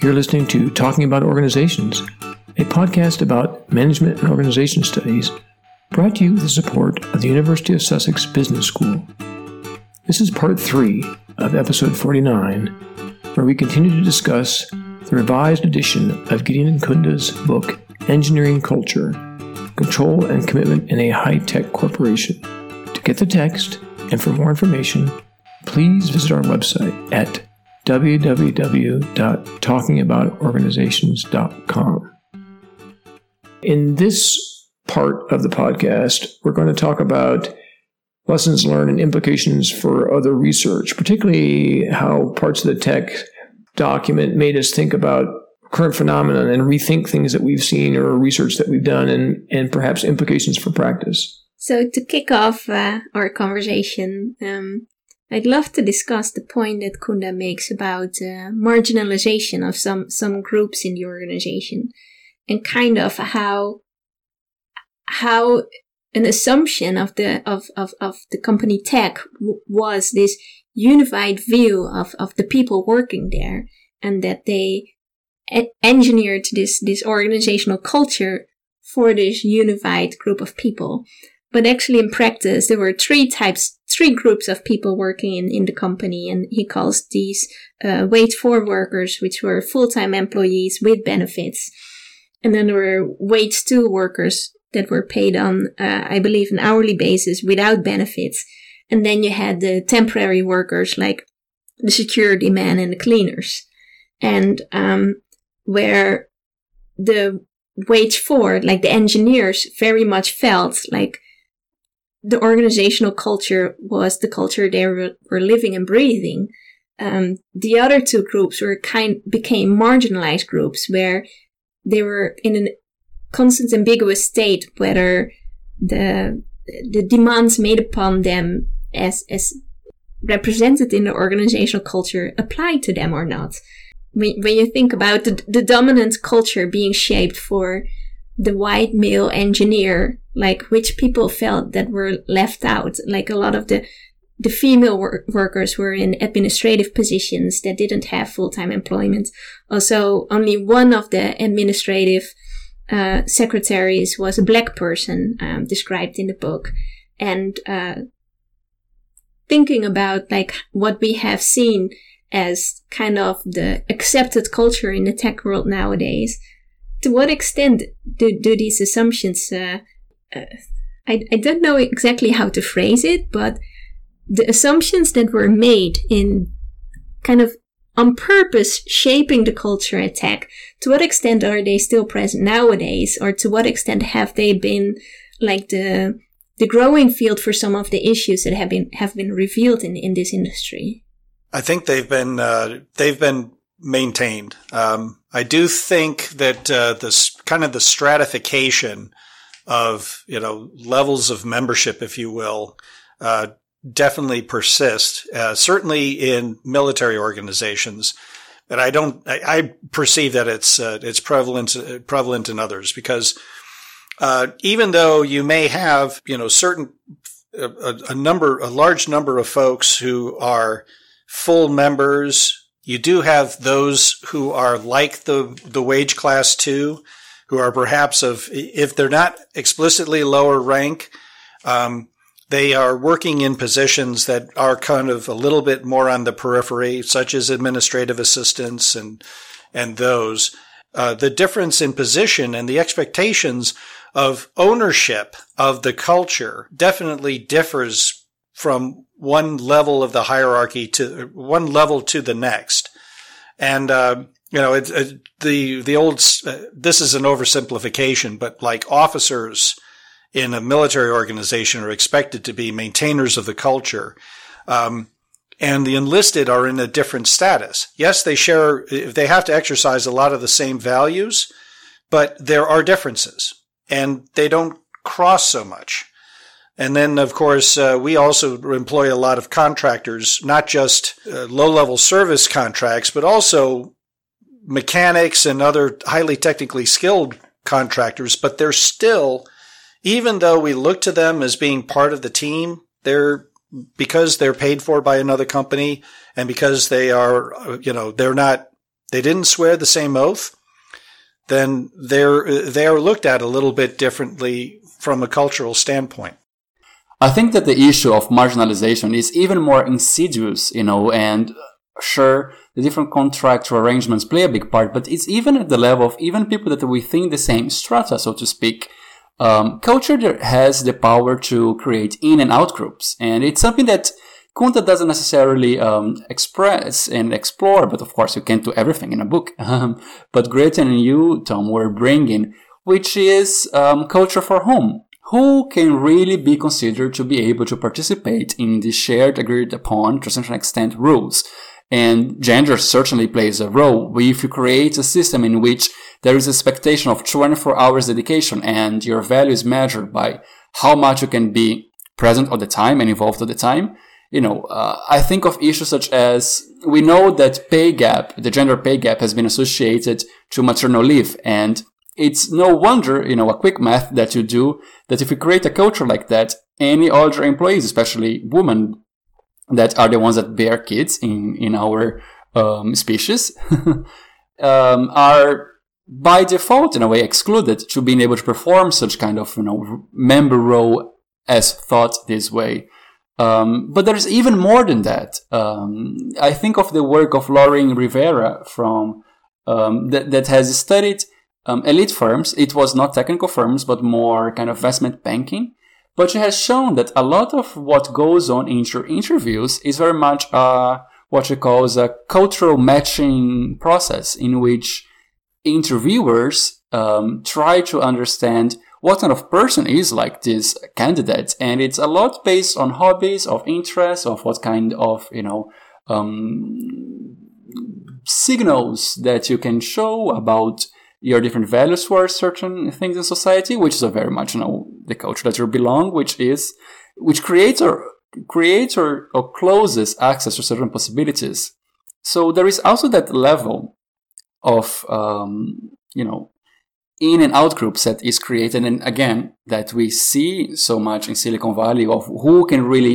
You're listening to Talking About Organizations, a podcast about management and organization studies, brought to you with the support of the University of Sussex Business School. This is part 3 of episode 49, where we continue to discuss the revised edition of Gideon Kunda's book, Engineering Culture, Control and Commitment in a High-Tech Corporation. To get the text and for more information, please visit our website at www.talkingaboutorganizations.com. In this part of the podcast, we're going to talk about lessons learned and implications for other research, particularly how parts of the tech document made us think about current phenomena and rethink things that we've seen or research that we've done and perhaps implications for practice. So to kick off our conversation, I'd love to discuss the point that Kunda makes about marginalization of some groups in the organization, and kind of how an assumption of the company tech was this unified view of the people working there, and that they engineered this organizational culture for this unified group of people. But actually in practice, there were three groups of people working in the company, and he calls these wage 4 workers, which were full-time employees with benefits. And then there were wage 2 workers that were paid on, I believe, an hourly basis without benefits. And then you had the temporary workers like the security man and the cleaners. And where the wage 4, like the engineers, very much felt like the organizational culture was the culture they were living and breathing. The other two groups became marginalized groups, where they were in a constant ambiguous state whether the demands made upon them as represented in the organizational culture applied to them or not. When you think about the dominant culture being shaped for the white male engineer, like which people felt that were left out, like a lot of the female workers were in administrative positions that didn't have full-time employment. Also, only one of the administrative secretaries was a black person, described in the book. And thinking about like what we have seen as kind of the accepted culture in the tech world nowadays, to what extent do these assumptions, I don't know exactly how to phrase it, but the assumptions that were made in kind of on purpose shaping the culture at tech, to what extent are they still present nowadays, or to what extent have they been like the growing field for some of the issues that have been revealed in this industry? I think they've been maintained. I do think that this kind of the stratification of levels of membership, if you will, definitely persist. Certainly in military organizations, but I perceive that it's prevalent in others, because even though you may have certain a large number of folks who are full members, you do have those who are like the wage class 2, who are perhaps if they're not explicitly lower rank, they are working in positions that are kind of a little bit more on the periphery, such as administrative assistants and those. The difference in position and the expectations of ownership of the culture definitely differs from one level of the hierarchy to one level to the next. And, the old, this is an oversimplification, but like officers in a military organization are expected to be maintainers of the culture. And the enlisted are in a different status. Yes, they have to exercise a lot of the same values, but there are differences and they don't cross so much. And then, of course, we also employ a lot of contractors, not just low-level service contracts, but also mechanics and other highly technically skilled contractors. But they're still, even though we look to them as being part of the team, because they're paid for by another company and because they are, they're not they didn't swear the same oath, then they are looked at a little bit differently from a cultural standpoint. I think that the issue of marginalization is even more insidious, and sure, the different contractual arrangements play a big part, but it's even at the level of even people that are within the same strata, so to speak. Culture has the power to create in and out groups, and it's something that Kunda doesn't necessarily express and explore, but of course you can't do everything in a book. But Gretchen and you, Tom, were bringing, which is culture for whom? Who can really be considered to be able to participate in the shared, agreed upon, to a certain extent, rules? And gender certainly plays a role. If you create a system in which there is expectation of 24 hours dedication and your value is measured by how much you can be present all the time and involved all the time, I think of issues such as, we know that the gender pay gap has been associated to maternal leave, and it's no wonder, a quick math that you do, that if you create a culture like that, any other employees, especially women that are the ones that bear kids in our species, are by default, in a way, excluded to being able to perform such kind of, member role as thought this way. But there's even more than that. I think of the work of Lauren Rivera from that has studied elite firms. It was not technical firms, but more kind of investment banking. But she has shown that a lot of what goes on in interviews is very much what she calls a cultural matching process, in which interviewers try to understand what kind of person is like this candidate. And it's a lot based on hobbies, of interests, of what kind of, signals that you can show about your different values for certain things in society, which is a very much, the culture that you belong, which creates or closes access to certain possibilities. So there is also that level of, in and out groups that is created. And again, that we see so much in Silicon Valley of who can really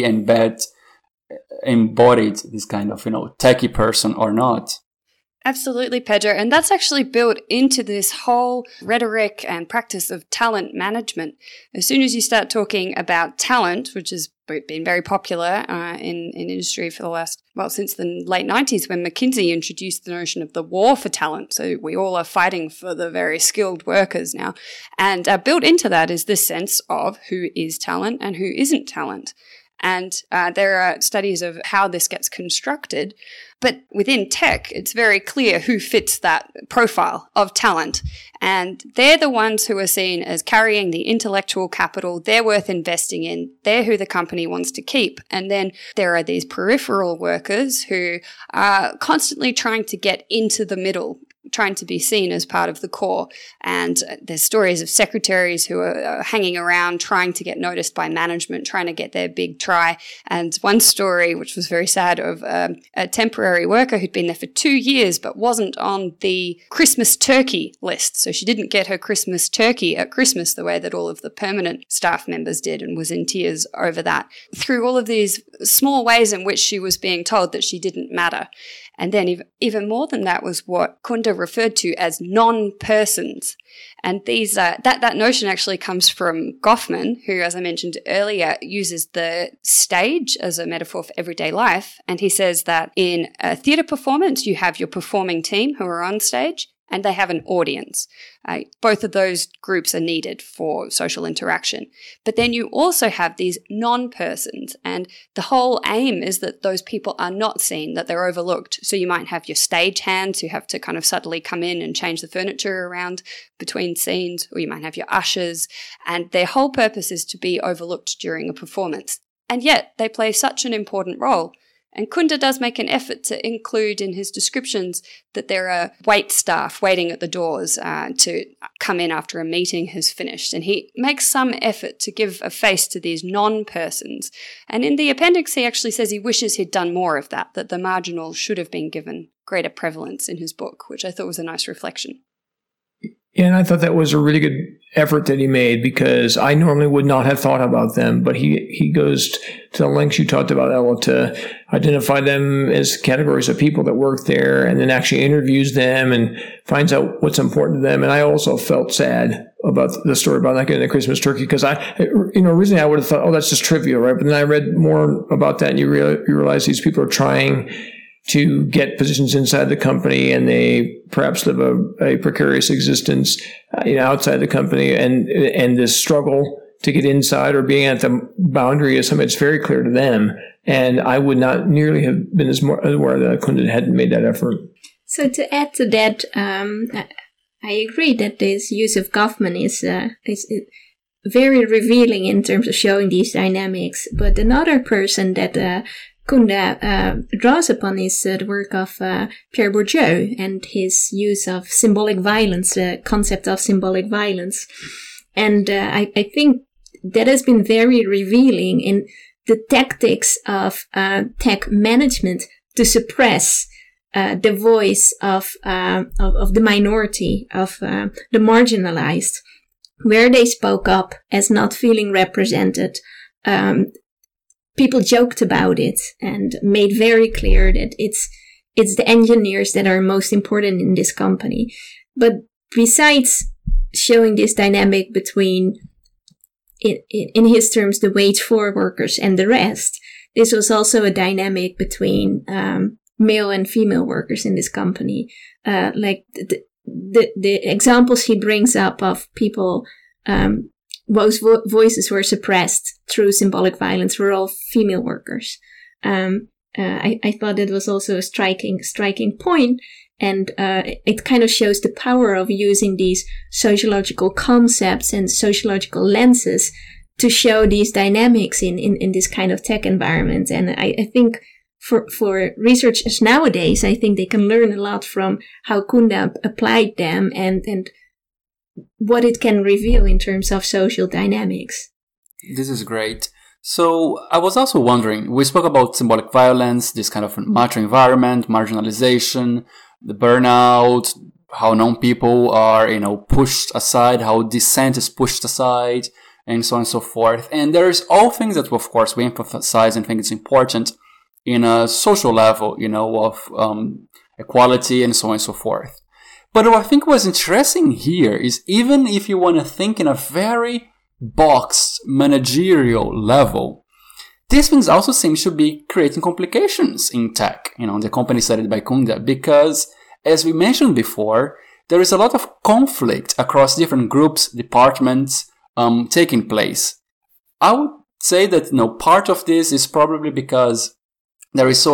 embody this kind of, techie person or not. Absolutely, Pedro. And that's actually built into this whole rhetoric and practice of talent management. As soon as you start talking about talent, which has been very popular in industry for the last, since the late 90s, when McKinsey introduced the notion of the war for talent. So we all are fighting for the very skilled workers now. And built into that is this sense of who is talent and who isn't talent. And there are studies of how this gets constructed. But within tech, it's very clear who fits that profile of talent. And they're the ones who are seen as carrying the intellectual capital. They're worth investing in. They're who the company wants to keep. And then there are these peripheral workers who are constantly trying to get into the middle, trying to be seen as part of the core. And there's stories of secretaries who are hanging around trying to get noticed by management, trying to get their big try. And one story, which was very sad, of a temporary worker who'd been there for 2 years but wasn't on the Christmas turkey list. So she didn't get her Christmas turkey at Christmas the way that all of the permanent staff members did, and was in tears over that. Through all of these small ways in which she was being told that she didn't matter. And then even more than that was what Kunda referred to as non-persons. And these that notion actually comes from Goffman, who, as I mentioned earlier, uses the stage as a metaphor for everyday life. And he says that in a theatre performance, you have your performing team who are on stage, and they have an audience. Both of those groups are needed for social interaction. But then you also have these non-persons, and the whole aim is that those people are not seen, that they're overlooked. So you might have your stage hands who have to kind of subtly come in and change the furniture around between scenes, or you might have your ushers, and their whole purpose is to be overlooked during a performance. And yet they play such an important role. And Kunda does make an effort to include in his descriptions that there are wait staff waiting at the doors to come in after a meeting has finished. And he makes some effort to give a face to these non-persons. And in the appendix, he actually says he wishes he'd done more of that the marginal should have been given greater prevalence in his book, which I thought was a nice reflection. And I thought that was a really good effort that he made, because I normally would not have thought about them, but he goes to the lengths you talked about, Ella, to identify them as categories of people that work there, and then actually interviews them and finds out what's important to them. And I also felt sad about the story about not getting the Christmas turkey, because originally I would have thought, oh, that's just trivial, right? But then I read more about that, and you realize these people are trying to get positions inside the company, and they perhaps live a precarious existence outside the company, and this struggle to get inside or being at the boundary is something that's very clear to them. And I would not nearly have been as aware that Kunda hadn't made that effort. So to add to that, I agree that this use of Goffman is very revealing in terms of showing these dynamics. But another person that Kunda draws upon is the work of Pierre Bourdieu and his use of symbolic violence, the concept of symbolic violence. And I think that has been very revealing in the tactics of tech management to suppress the voice of the minority, of the marginalized, where they spoke up as not feeling represented. People joked about it and made very clear that it's the engineers that are most important in this company. But besides showing this dynamic between, in his terms, the wage for workers and the rest, this was also a dynamic between male and female workers in this company. Like the examples he brings up of people whose voices were suppressed through symbolic violence were all female workers. I thought it was also a striking point, and it kind of shows the power of using these sociological concepts and sociological lenses to show these dynamics in this kind of tech environment. And I think for researchers nowadays, I think they can learn a lot from how Kunda applied them and what it can reveal in terms of social dynamics. This is great. So I was also wondering, we spoke about symbolic violence, this kind of macho environment, marginalization, the burnout, how non-people are, pushed aside, how dissent is pushed aside, and so on and so forth. And there's all things that, of course, we emphasize and think it's important in a social level, of equality and so on and so forth. But what I think was interesting here is, even if you want to think in a very boxed managerial level, these things also seem to be creating complications in tech, the company studied by Kunda, because as we mentioned before, there is a lot of conflict across different groups, departments, taking place. I would say that, part of this is probably because there is so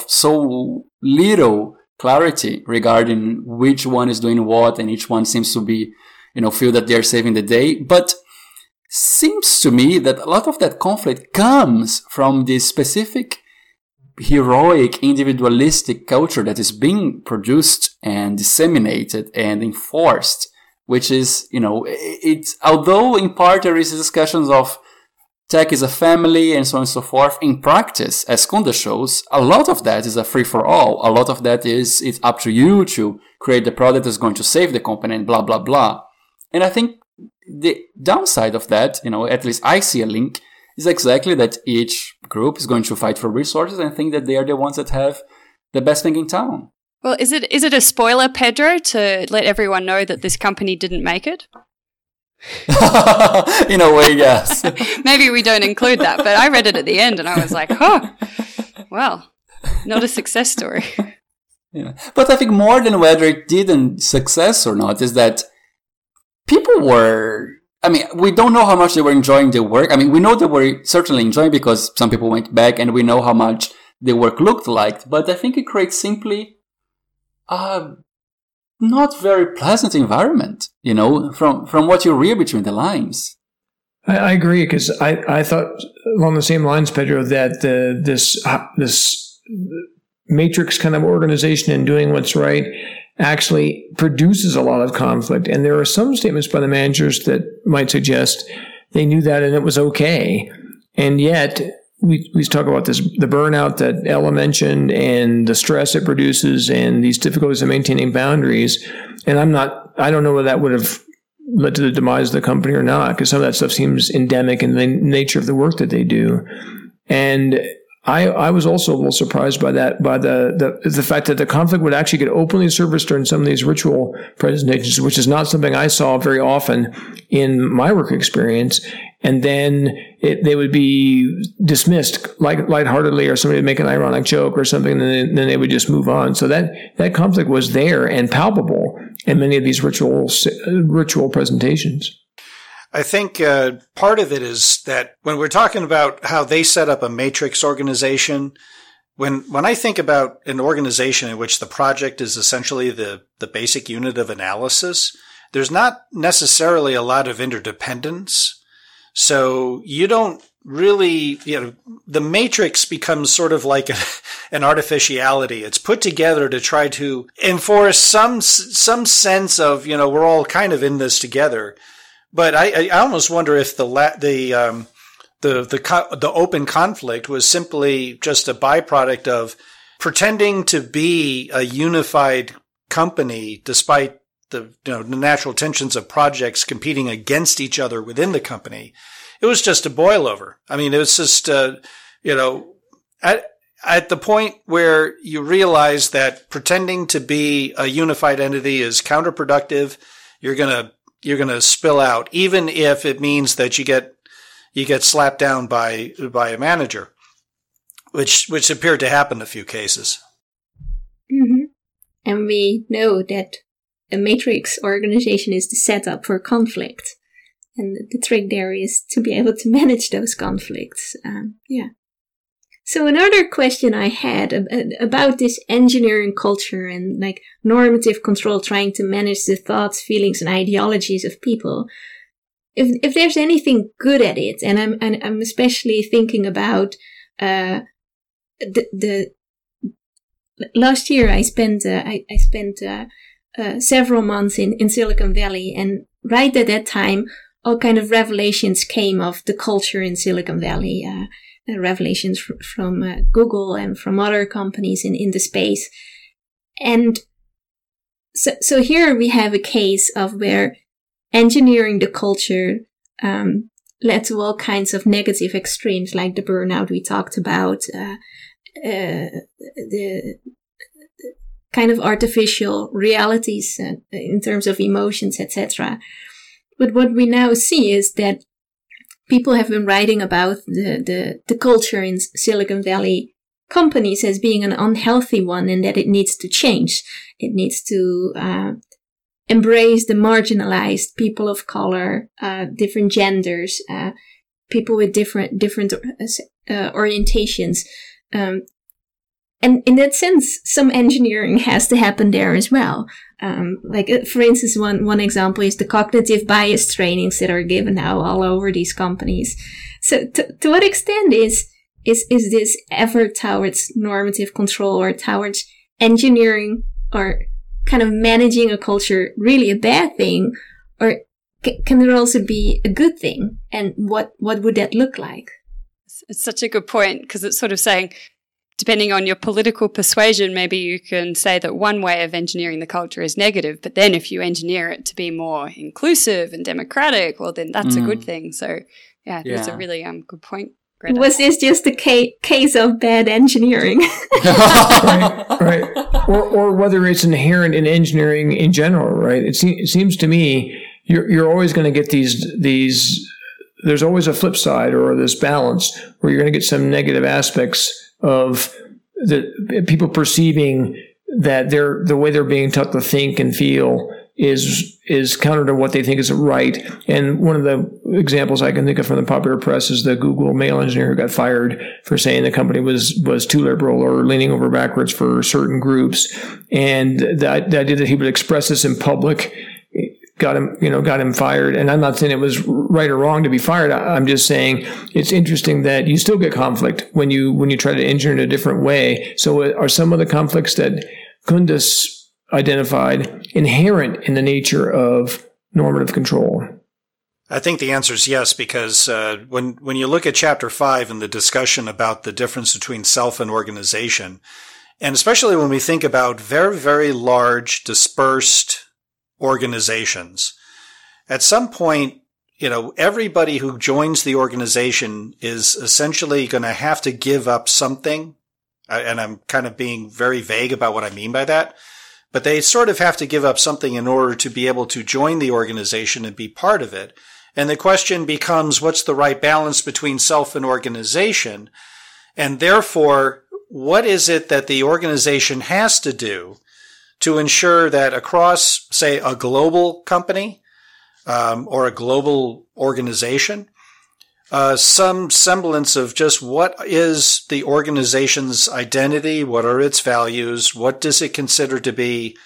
little clarity regarding which one is doing what, and each one seems to be, feel that they're saving the day. But seems to me that a lot of that conflict comes from this specific heroic, individualistic culture that is being produced and disseminated and enforced, which is, it's, although in part there is discussions of tech is a family and so on and so forth, in practice, as Kunda shows, a lot of that is a free-for-all. A lot of that is, it's up to you to create the product that's going to save the company and blah, blah, blah. And I think the downside of that, at least I see a link, is exactly that each group is going to fight for resources and think that they are the ones that have the best thing in town. Well, is it a spoiler, Pedro, to let everyone know that this company didn't make it? In a way, yes. Maybe we don't include that, but I read it at the end and I was like, well, not a success story. Yeah. But I think more than whether it didn't success or not is that people were, we don't know how much they were enjoying the work. We know they were certainly enjoying because some people went back, and we know how much the work looked like. But I think it creates simply not very pleasant environment, from what you read between the lines. I agree, because I thought along the same lines, Pedro, that this matrix kind of organization and doing what's right actually produces a lot of conflict. And there are some statements by the managers that might suggest they knew that and it was okay. And yet we talk about this, the burnout that Ella mentioned and the stress it produces and these difficulties of maintaining boundaries. And I don't know whether that would have led to the demise of the company or not, because some of that stuff seems endemic in the nature of the work that they do. And I was also a little surprised by that, by the fact that the conflict would actually get openly surfaced during some of these ritual presentations, which is not something I saw very often in my work experience. And then they would be dismissed lightheartedly, or somebody would make an ironic joke or something, and then they would just move on. So that conflict was there and palpable in many of these ritual presentations. I think part of it is that when we're talking about how they set up a matrix organization, when I think about an organization in which the project is essentially the basic unit of analysis, there's not necessarily a lot of interdependence. So you don't really, the matrix becomes sort of like an artificiality. It's put together to try to enforce some sense of, we're all kind of in this together. But I almost wonder if the open conflict was simply just a byproduct of pretending to be a unified company, despite the natural tensions of projects competing against each other within the company. It was just a boil over. I mean, it was just at the point where you realize that pretending to be a unified entity is counterproductive, you're gonna spill out, even if it means that you get slapped down by a manager, which appeared to happen in a few cases. Mm-hmm. And we know that a matrix organization is the setup for conflict, and the trick there is to be able to manage those conflicts. So another question I had about this engineering culture and like normative control, trying to manage the thoughts, feelings, and ideologies of people. If there's anything good at it, and I'm especially thinking about the last year I spent several months in Silicon Valley, and right at that time, all kind of revelations came of the culture in Silicon Valley. Revelations from Google and from other companies in the space. And so here we have a case of where engineering the culture led to all kinds of negative extremes, like the burnout we talked about, the kind of artificial realities in terms of emotions, etc. But what we now see is that people have been writing about the culture in Silicon Valley companies as being an unhealthy one, and that it needs to change. It needs to embrace the marginalized, people of color, different genders, people with different orientations. And in that sense, some engineering has to happen there as well. For instance, one example is the cognitive bias trainings that are given now all over these companies. So to what extent is this effort towards normative control or towards engineering or kind of managing a culture really a bad thing? Or can there also be a good thing? And what would that look like? It's such a good point, because it's sort of saying, depending on your political persuasion, maybe you can say that one way of engineering the culture is negative, but then if you engineer it to be more inclusive and democratic, well, then that's a good thing. So, that's a really good point, Greta. Was this just a case of bad engineering? right. Or whether it's inherent in engineering in general, right? It seems to me you're always going to get these. There's always a flip side or this balance where you're going to get some negative aspects of the people perceiving that the way they're being taught to think and feel is counter to what they think is right. And one of the examples I can think of from the popular press is the Google male engineer who got fired for saying the company was too liberal or leaning over backwards for certain groups. And the idea that he would express this in public got him fired. And I'm not saying it was right or wrong to be fired. I'm just saying it's interesting that you still get conflict when you try to engineer in a different way. So are some of the conflicts that Kundus identified inherent in the nature of normative control? I think the answer is yes, because when you look at Chapter 5 and the discussion about the difference between self and organization, and especially when we think about very, very large, dispersed organizations, at some point, everybody who joins the organization is essentially going to have to give up something. And I'm kind of being very vague about what I mean by that. But they sort of have to give up something in order to be able to join the organization and be part of it. And the question becomes, what's the right balance between self and organization? And therefore, what is it that the organization has to do to ensure that across, say, a global company or a global organization, some semblance of just what is the organization's identity, what are its values, what does it consider to be,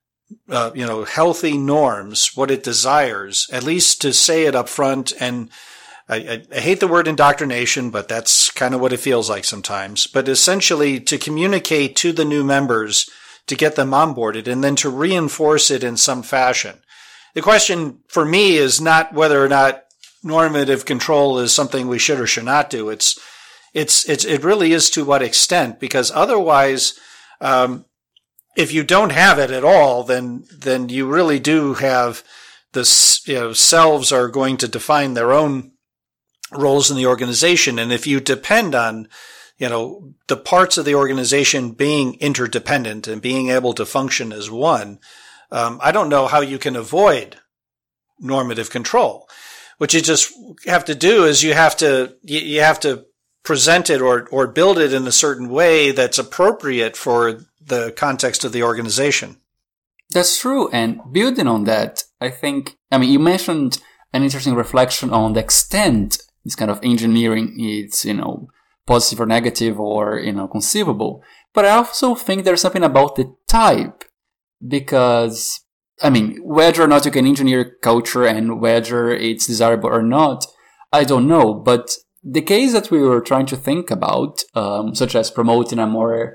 healthy norms, what it desires, at least to say it up front. And I hate the word indoctrination, but that's kind of what it feels like sometimes. But essentially to communicate to the new members, to get them onboarded, and then to reinforce it in some fashion. The question for me is not whether or not normative control is something we should or should not do. It really is to what extent, because otherwise, if you don't have it at all, then you really do have this, selves are going to define their own roles in the organization. And if you depend on, the parts of the organization being interdependent and being able to function as one, I don't know how you can avoid normative control. What you just have to do is you have to present it or build it in a certain way that's appropriate for the context of the organization. That's true. And building on that, you mentioned an interesting reflection on the extent this kind of engineering is, positive or negative or, conceivable. But I also think there's something about the type, because whether or not you can engineer culture and whether it's desirable or not, I don't know. But the case that we were trying to think about, such as promoting a more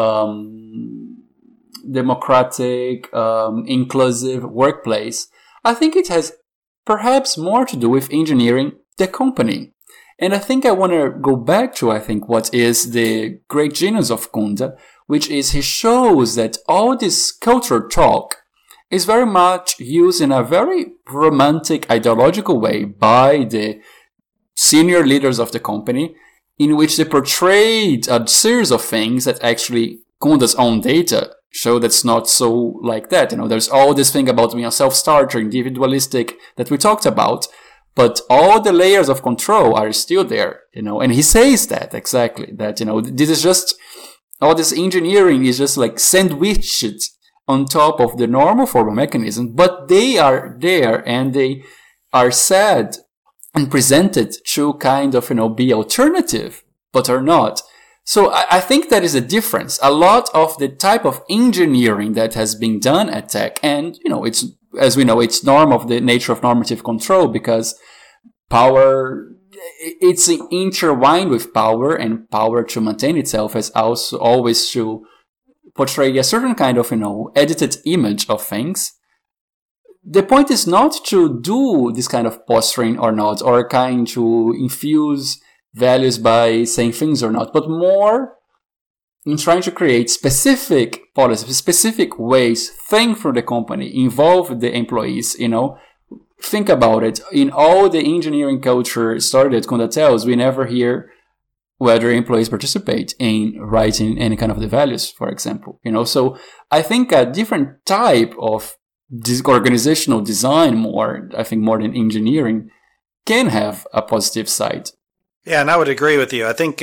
democratic, inclusive workplace, I think it has perhaps more to do with engineering the company. And I think I want to go back to, what is the great genius of Kunda, which is he shows that all this culture talk is very much used in a very romantic, ideological way by the senior leaders of the company, in which they portrayed a series of things that actually Kunda's own data show that's not so like that. There's all this thing about being a self-starter, individualistic that we talked about, but all the layers of control are still there, and he says that exactly, that, this is just, all this engineering is just like sandwiched on top of the normal formal mechanism, but they are there and they are said and presented to kind of, be alternative, but are not. So I think that is a difference. A lot of the type of engineering that has been done at tech, and, it's, as we know, it's of the nature of normative control, because power, it's intertwined with power, and power to maintain itself has also always to portray a certain kind of, edited image of things. The point is not to do this kind of posturing or not, or kind to infuse values by saying things or not, but more in trying to create specific policies, specific ways, think for the company, involve the employees, Think about it. In all the engineering culture started at Kunda Tales, we never hear whether employees participate in writing any kind of the values, for example. So I think a different type of organizational design, more than engineering, can have a positive side. Yeah, and I would agree with you. I think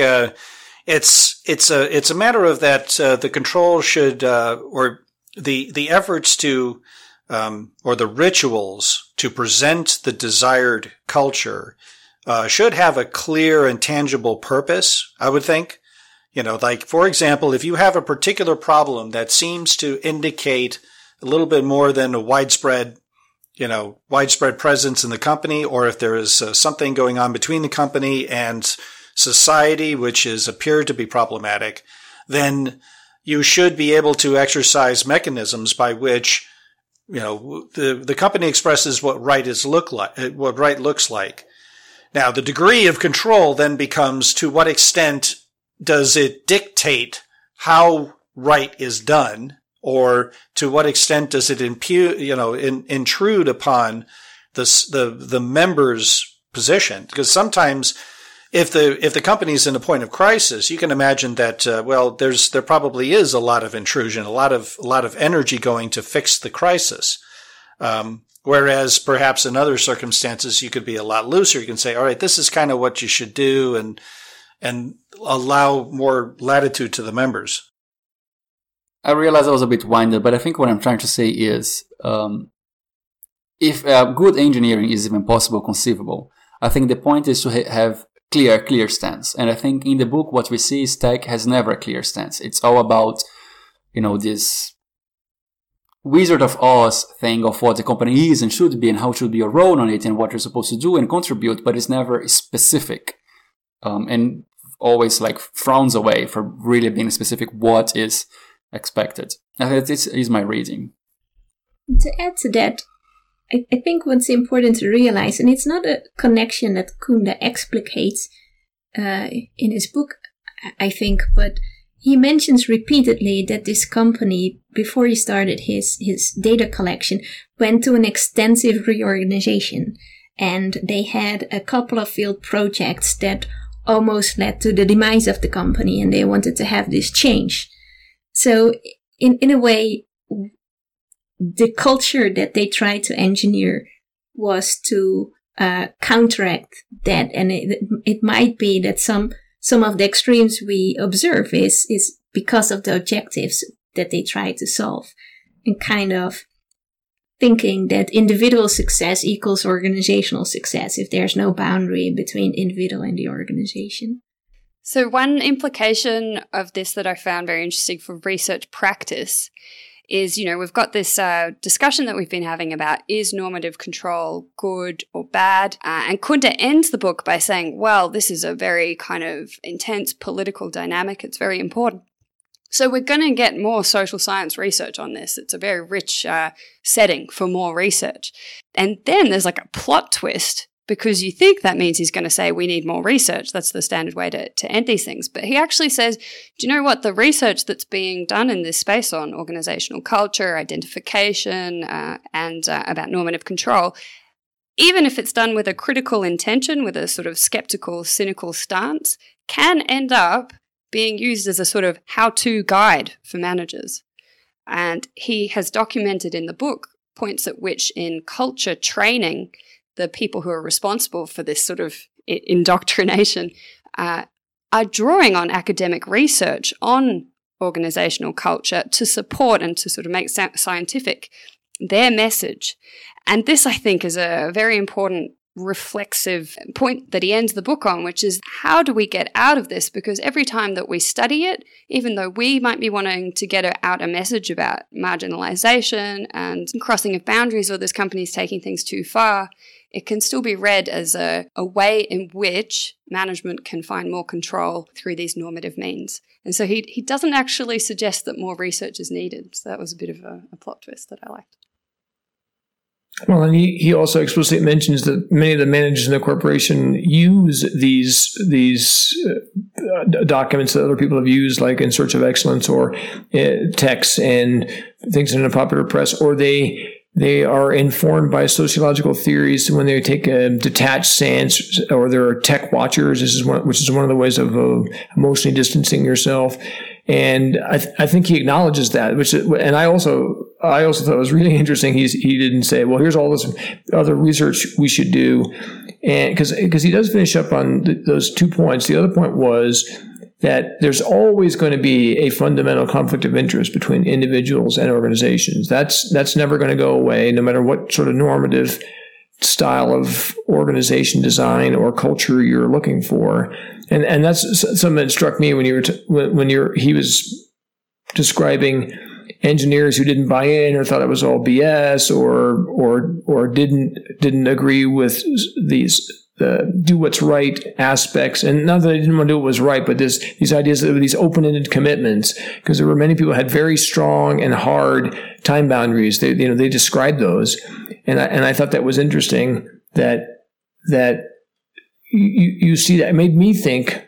it's a matter of that the control should or the efforts to or the rituals to present the desired culture should have a clear and tangible purpose, I would think. Like, for example, if you have a particular problem that seems to indicate a little bit more than a widespread presence in the company, or if there is something going on between the company and society which is appeared to be problematic, then you should be able to exercise mechanisms by which the company expresses what right looks like. Now, the degree of control then becomes, to what extent does it dictate how right is done, or to what extent does it intrude upon the member's position? Because sometimes, if the company's in a point of crisis, you can imagine that there probably is a lot of intrusion, a lot of energy going to fix the crisis. Whereas perhaps in other circumstances, you could be a lot looser. You can say, all right, this is kind of what you should do, and allow more latitude to the members. I realize I was a bit winded, but I think what I'm trying to say is, if good engineering is even possible, conceivable, I think the point is to have clear stance. And I think in the book, what we see is tech has never a clear stance. It's all about, this Wizard of Oz thing of what the company is and should be and how should be your role on it and what you're supposed to do and contribute, but it's never specific. And always frowns away for really being specific what is expected. I think this is my reading. To add to that, I think what's important to realize, and it's not a connection that Kunda explicates in his book, I think, but he mentions repeatedly that this company, before he started his data collection, went to an extensive reorganization. And they had a couple of field projects that almost led to the demise of the company, and they wanted to have this change. So in a way, the culture that they tried to engineer was to counteract that. And it might be that some of the extremes we observe is because of the objectives that they try to solve, and kind of thinking that individual success equals organizational success if there's no boundary between individual and the organization. So one implication of this that I found very interesting for research practice is, we've got this discussion that we've been having about, is normative control good or bad? And Kunda ends the book by saying, well, this is a very kind of intense political dynamic. It's very important. So we're going to get more social science research on this. It's a very rich setting for more research. And then there's a plot twist, because you think that means he's going to say we need more research. That's the standard way to end these things. But he actually says, do you know what? The research that's being done in this space on organizational culture, identification, and about normative control, even if it's done with a critical intention, with a sort of skeptical, cynical stance, can end up being used as a sort of how-to guide for managers. And he has documented in the book points at which in culture training, the people who are responsible for this sort of indoctrination are drawing on academic research on organizational culture to support and to sort of make scientific their message. And this, I think, is a very important reflexive point that he ends the book on, which is how do we get out of this? Because every time that we study it, even though we might be wanting to get out a message about marginalization and crossing of boundaries, or this company is taking things too far, it can still be read as a way in which management can find more control through these normative means. And so he doesn't actually suggest that more research is needed. So that was a bit of a plot twist that I liked. Well, and he also explicitly mentions that many of the managers in the corporation use these documents that other people have used, like In Search of Excellence or texts and things in the popular press, or they are informed by sociological theories when they take a detached stance, or they're tech watchers. Which is one of the ways of emotionally distancing yourself. And I think he acknowledges that, and I also thought it was really interesting. He didn't say, well, here's all this other research we should do. And because he does finish up on those 2 points. The other point was that there's always going to be a fundamental conflict of interest between individuals and organizations. That's never going to go away, no matter what sort of normative style of organization design or culture you're looking for. And that's something that struck me when he was describing engineers who didn't buy in or thought it was all BS or didn't agree with these do what's right aspects. And not that I didn't want to do what was right, but these ideas of these open-ended commitments, because there were many people who had very strong and hard time boundaries. They described those. And I thought that was interesting that you see that. It made me think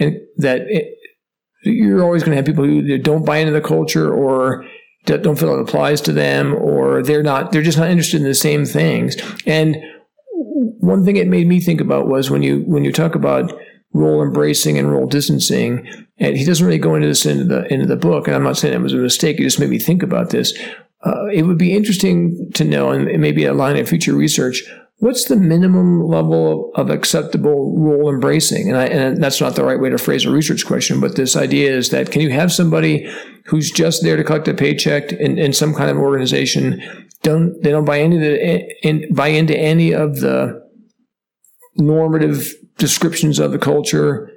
you're always going to have people who don't buy into the culture or don't feel it applies to them, or they're just not interested in the same things. And one thing it made me think about was when you talk about role embracing and role distancing, and he doesn't really go into this into the book, and I'm not saying it was a mistake, it just made me think about this. It would be interesting to know, and maybe a line of future research, what's the minimum level of acceptable role embracing? And that's not the right way to phrase a research question, but this idea is that can you have somebody who's just there to collect a paycheck in some kind of organization, they don't buy into any of the normative descriptions of the culture,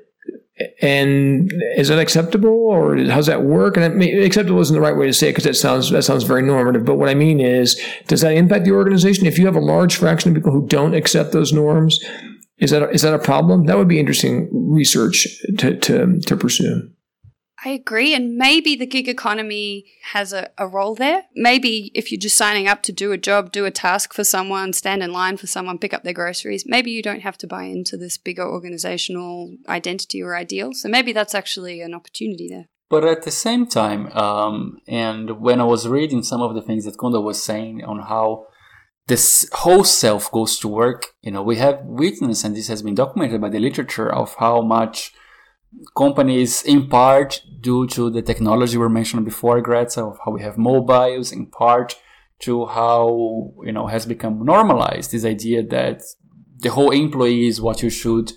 and is that acceptable, or how's that work? And acceptable isn't the right way to say it, because that sounds very normative. But what I mean is, does that impact the organization? If you have a large fraction of people who don't accept those norms, is that a problem? That would be interesting research to pursue. I agree. And maybe the gig economy has a role there. Maybe if you're just signing up to do a job, do a task for someone, stand in line for someone, pick up their groceries, maybe you don't have to buy into this bigger organizational identity or ideal. So maybe that's actually an opportunity there. But at the same time, and when I was reading some of the things that Kunda was saying on how this whole self goes to work, we have witnessed, and this has been documented by the literature, of how much companies, in part due to the technology we mentioned before, Greta, of how we have mobiles, in part to how has become normalized this idea that the whole employee is what you should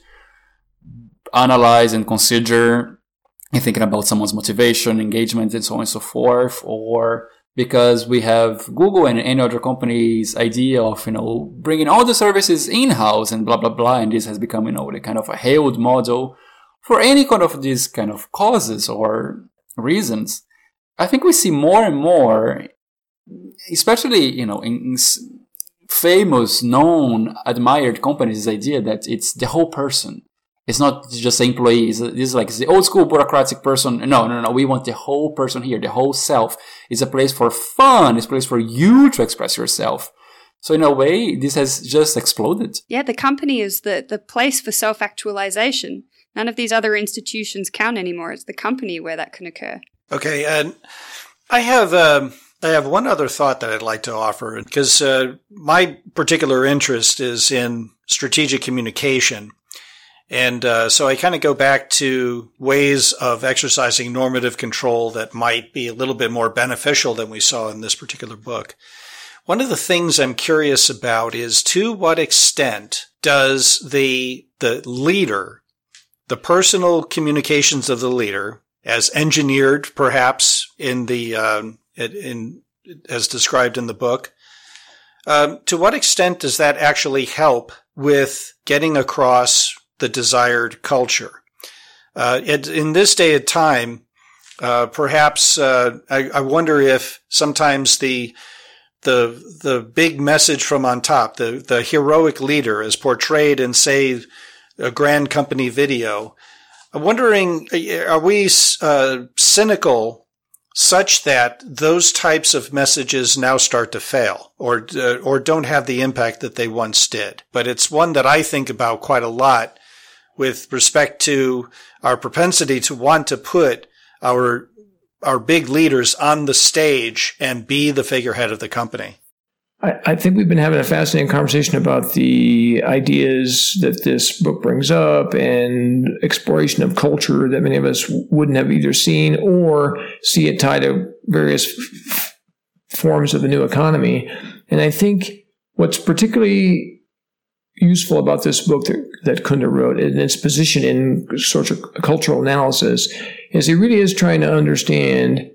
analyze and consider in thinking about someone's motivation, engagement, and so on and so forth. Or because we have Google and any other company's idea of bringing all the services in-house and blah blah blah, and this has become the kind of a hailed model for any kind of these kind of causes or reasons. I think we see more and more, especially, in famous, known, admired companies, this idea that it's the whole person. It's not just the employee. It's like the old school bureaucratic person. No. We want the whole person here, the whole self. It's a place for fun. It's a place for you to express yourself. So in a way, this has just exploded. Yeah, the company is the place for self-actualization. None of these other institutions count anymore. It's the company where that can occur. Okay, and I have one other thought that I'd like to offer, because my particular interest is in strategic communication. And so I kind of go back to ways of exercising normative control that might be a little bit more beneficial than we saw in this particular book. One of the things I'm curious about is, to what extent does the leader, the personal communications of the leader, as engineered perhaps in the as described in the book, to what extent does that actually help with getting across the desired culture? In this day and time, perhaps I wonder if sometimes the big message from on top, the heroic leader as portrayed in, say, a grand company video, I'm wondering, are we cynical such that those types of messages now start to fail or don't have the impact that they once did? But it's one that I think about quite a lot with respect to our propensity to want to put our big leaders on the stage and be the figurehead of the company. I think we've been having a fascinating conversation about the ideas that this book brings up and exploration of culture that many of us wouldn't have either seen or see it tied to various forms of the new economy. And I think what's particularly useful about this book that Kunda wrote and its position in sort of cultural analysis is he really is trying to understand,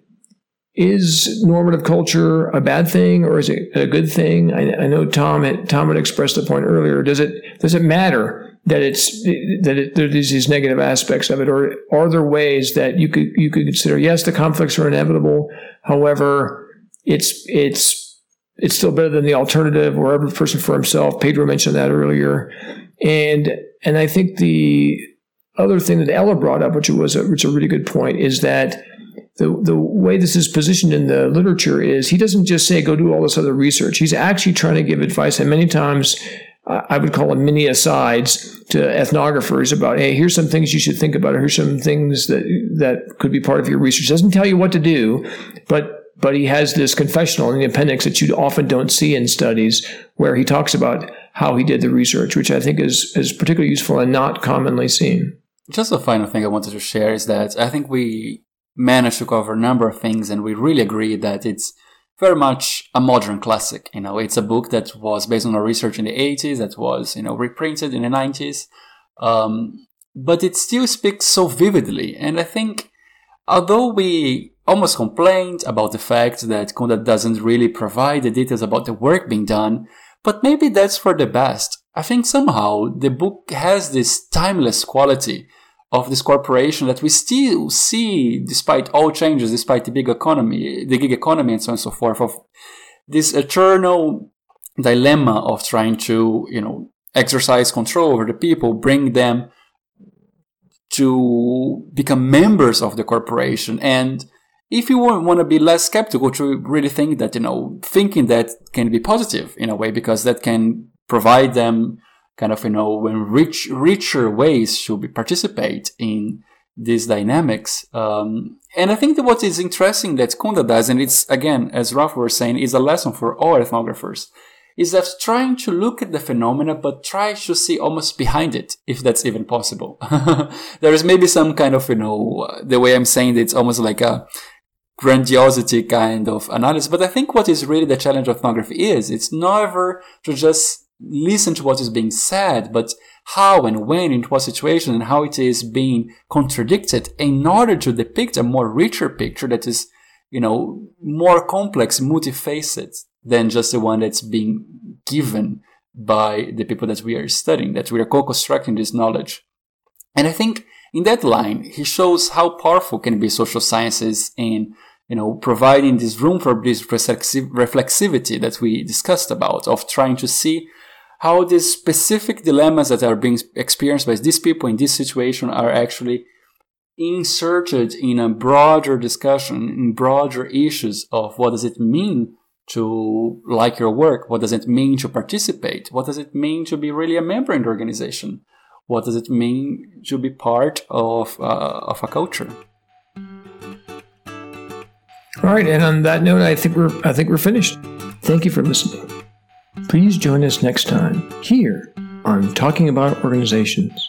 is normative culture a bad thing or is it a good thing? I know Tom had expressed the point earlier. Does it matter that there's these negative aspects of it, or are there ways that you could consider? Yes, the conflicts are inevitable. However, it's still better than the alternative, or every person for himself. Pedro mentioned that earlier. And I think the other thing that Ella brought up, which was a really good point, is that the way this is positioned in the literature is he doesn't just say, go do all this other research. He's actually trying to give advice, and many times I would call them mini asides to ethnographers about, hey, here's some things you should think about, or here's some things that could be part of your research. Doesn't tell you what to do, but he has this confessional in the appendix that you often don't see in studies, where he talks about how he did the research, which I think is particularly useful and not commonly seen. Just a final thing I wanted to share is that I think we managed to cover a number of things, and we really agree that it's very much a modern classic. It's a book that was based on our research in the 80s, that was, reprinted in the 90s. But it still speaks so vividly. And I think, although we almost complained about the fact that Kunda doesn't really provide the details about the work being done, but maybe that's for the best. I think somehow the book has this timeless quality of this corporation that we still see, despite all changes, despite the gig economy and so on and so forth, of this eternal dilemma of trying to, exercise control over the people, bring them to become members of the corporation. And if you want to be less skeptical, to really think that, thinking that can be positive in a way, because that can provide them kind of, richer ways to participate in these dynamics. And I think that what is interesting that Kunda does, and it's, again, as Ralph was saying, is a lesson for all ethnographers, is that trying to look at the phenomena, but try to see almost behind it, if that's even possible. There is maybe some kind of, the way I'm saying it, it's almost like a grandiosity kind of analysis. But I think what is really the challenge of ethnography is, it's never to just listen to what is being said, but how and when, in what situation, and how it is being contradicted in order to depict a more richer picture that is, more complex, multifaceted than just the one that's being given by the people that we are studying, that we are co-constructing this knowledge. And I think in that line, he shows how powerful can be social sciences in, providing this room for this reflexivity that we discussed about, of trying to see how these specific dilemmas that are being experienced by these people in this situation are actually inserted in a broader discussion, in broader issues of what does it mean to like your work? What does it mean to participate? What does it mean to be really a member in the organization? What does it mean to be part of a culture? All right, and on that note, I think we're finished. Thank you for listening. Please join us next time here on Talking About Organizations.